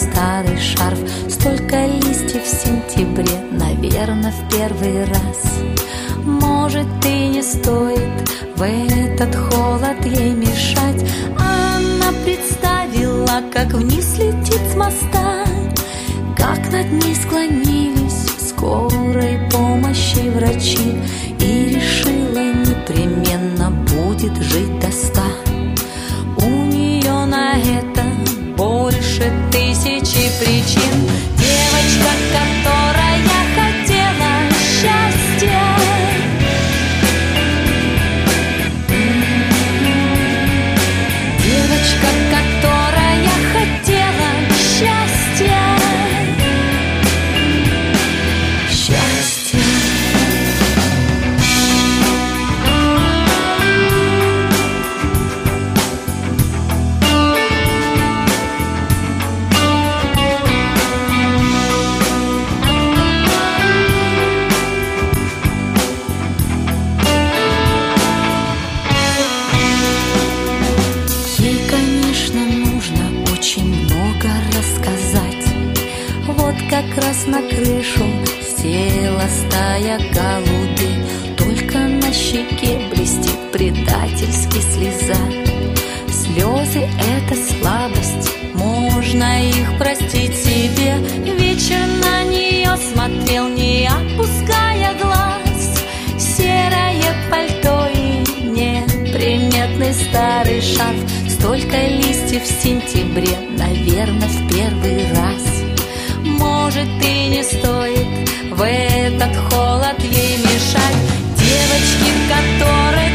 старый шарф. Столько листьев в сентябре, наверное, в первый раз. Может, и не стоит в этот холод ей мешать. Она представила, как вниз летит с моста, как над ней склонились скорой помощи врачи, и решила, непременно будет жить до 100. У нее на это больше 1000 причин. Девочка, которая хотела счастья, девочка, которая хотела счастья. Как раз на крышу села стая голубей, только на щеке блестит предательски слеза. Слезы — это слабость, можно их простить себе. Вечер на нее смотрел, не опуская глаз. Серое пальто и неприметный старый шарф. Столько листьев в сентябре, наверное, в первый раз. Может, и не стоит в этот холод ей мешать. Девочки, которые